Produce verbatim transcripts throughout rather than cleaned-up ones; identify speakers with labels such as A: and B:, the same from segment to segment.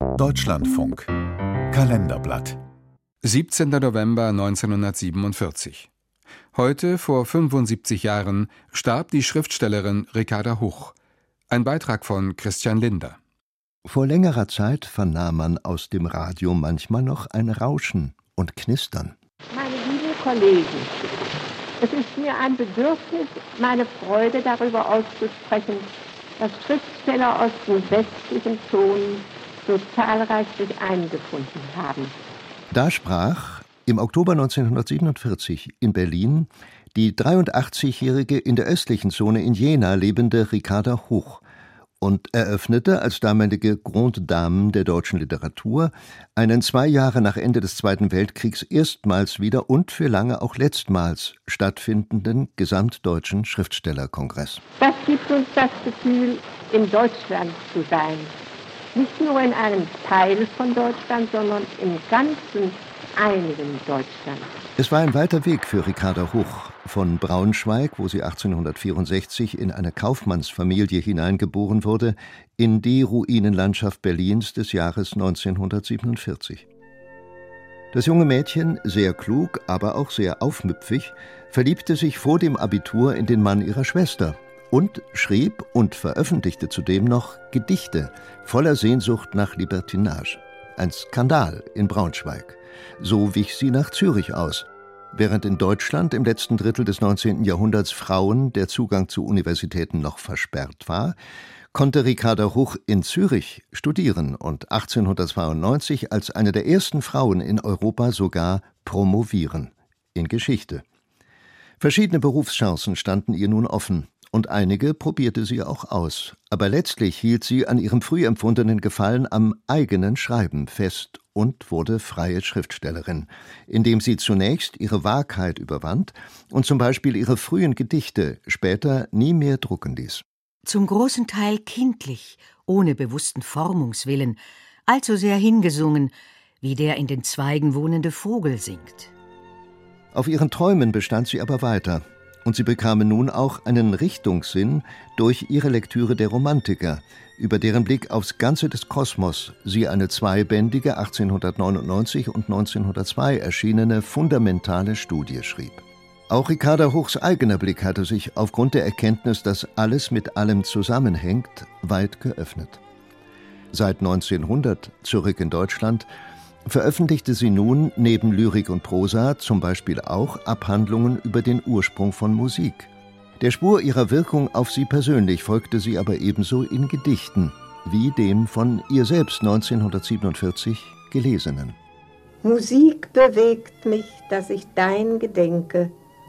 A: Deutschlandfunk Kalenderblatt
B: siebzehnter November neunzehnhundertsiebenundvierzig. Heute, vor fünfundsiebzig Jahren, starb die Schriftstellerin Ricarda Huch. Ein Beitrag von Christian Linder.
C: Vor längerer Zeit vernahm man aus dem Radio manchmal noch ein Rauschen und Knistern.
D: Meine lieben Kollegen, es ist mir ein Bedürfnis, meine Freude darüber auszusprechen, dass Schriftsteller aus den westlichen Zonen so zahlreich sich eingefunden haben.
C: Da sprach im Oktober neunzehnhundertsiebenundvierzig in Berlin die dreiundachtzigjährige in der östlichen Zone in Jena lebende Ricarda Huch und eröffnete als damalige Grande Dame der deutschen Literatur einen zwei Jahre nach Ende des Zweiten Weltkriegs erstmals wieder und für lange auch letztmals stattfindenden Gesamtdeutschen Schriftstellerkongress.
D: Das gibt uns das Gefühl, in Deutschland zu sein. Nicht nur in einem Teil von Deutschland, sondern im ganzen, einigen Deutschland.
C: Es war ein weiter Weg für Ricarda Huch von Braunschweig, wo sie achtzehnhundertvierundsechzig in eine Kaufmannsfamilie hineingeboren wurde, in die Ruinenlandschaft Berlins des Jahres neunzehnhundertsiebenundvierzig. Das junge Mädchen, sehr klug, aber auch sehr aufmüpfig, verliebte sich vor dem Abitur in den Mann ihrer Schwester und schrieb und veröffentlichte zudem noch Gedichte voller Sehnsucht nach Libertinage. Ein Skandal in Braunschweig. So wich sie nach Zürich aus. Während in Deutschland im letzten Drittel des neunzehnten Jahrhunderts Frauen der Zugang zu Universitäten noch versperrt war, konnte Ricarda Huch in Zürich studieren und achtzehnhundertzweiundneunzig als eine der ersten Frauen in Europa sogar promovieren in Geschichte. Verschiedene Berufschancen standen ihr nun offen. Und einige probierte sie auch aus. Aber letztlich hielt sie an ihrem früh empfundenen Gefallen am eigenen Schreiben fest und wurde freie Schriftstellerin, indem sie zunächst ihre Wahrheit überwand und zum Beispiel ihre frühen Gedichte später nie mehr drucken ließ.
E: Zum großen Teil kindlich, ohne bewussten Formungswillen, allzu sehr hingesungen, wie der in den Zweigen wohnende Vogel singt.
C: Auf ihren Träumen bestand sie aber weiter. Und sie bekamen nun auch einen Richtungssinn durch ihre Lektüre der Romantiker, über deren Blick aufs Ganze des Kosmos sie eine zweibändige achtzehnhundertneunundneunzig und neunzehnhundertzwei erschienene fundamentale Studie schrieb. Auch Ricarda Huchs eigener Blick hatte sich aufgrund der Erkenntnis, dass alles mit allem zusammenhängt, weit geöffnet. Seit neunzehnhundert, zurück in Deutschland, veröffentlichte sie nun neben Lyrik und Prosa zum Beispiel auch Abhandlungen über den Ursprung von Musik. Der Spur ihrer Wirkung auf sie persönlich folgte sie aber ebenso in Gedichten, wie dem von ihr selbst neunzehnhundertsiebenundvierzig gelesenen.
D: Musik bewegt mich, dass ich dein gedenke,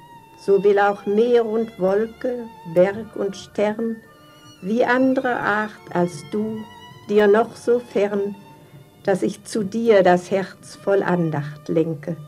D: so will auch Meer und Wolke, Berg und Stern, wie andere Art als du, dir noch so fern, dass ich zu dir das Herz voll Andacht lenke.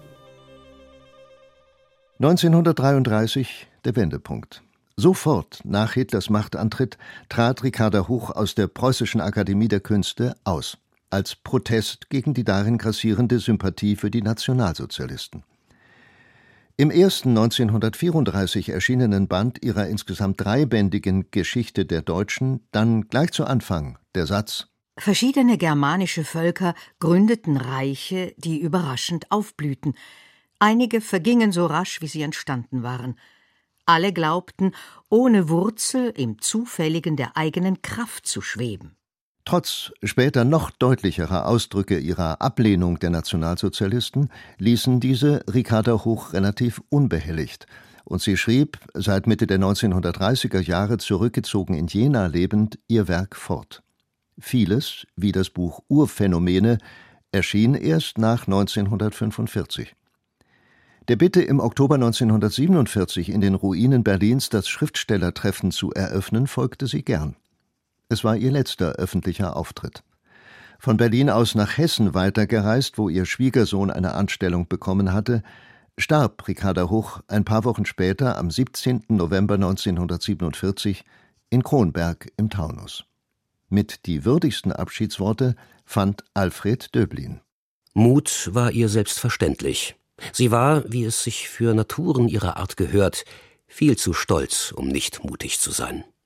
C: neunzehnhundertdreiunddreißig, der Wendepunkt. Sofort nach Hitlers Machtantritt trat Ricarda Huch aus der Preußischen Akademie der Künste aus, als Protest gegen die darin grassierende Sympathie für die Nationalsozialisten. Im ersten neunzehnhundertvierunddreißig erschienenen Band ihrer insgesamt dreibändigen Geschichte der Deutschen dann gleich zu Anfang der Satz:
E: Verschiedene germanische Völker gründeten Reiche, die überraschend aufblühten. Einige vergingen so rasch, wie sie entstanden waren. Alle glaubten, ohne Wurzel im Zufälligen der eigenen Kraft zu schweben.
C: Trotz später noch deutlicherer Ausdrücke ihrer Ablehnung der Nationalsozialisten ließen diese Ricarda Huch relativ unbehelligt. Und sie schrieb, seit Mitte der neunzehnhundertdreißiger Jahre zurückgezogen in Jena lebend, ihr Werk fort. Vieles, wie das Buch Urphänomene, erschien erst nach neunzehnhundertfünfundvierzig. Der Bitte, im Oktober neunzehnhundertsiebenundvierzig in den Ruinen Berlins das Schriftstellertreffen zu eröffnen, folgte sie gern. Es war ihr letzter öffentlicher Auftritt. Von Berlin aus nach Hessen weitergereist, wo ihr Schwiegersohn eine Anstellung bekommen hatte, starb Ricarda Huch ein paar Wochen später, am siebzehnten November neunzehnhundertsiebenundvierzig, in Kronberg im Taunus. Mit die würdigsten Abschiedsworte fand Alfred Döblin.
F: Mut war ihr selbstverständlich. Sie war, wie es sich für Naturen ihrer Art gehört, viel zu stolz, um nicht mutig zu sein.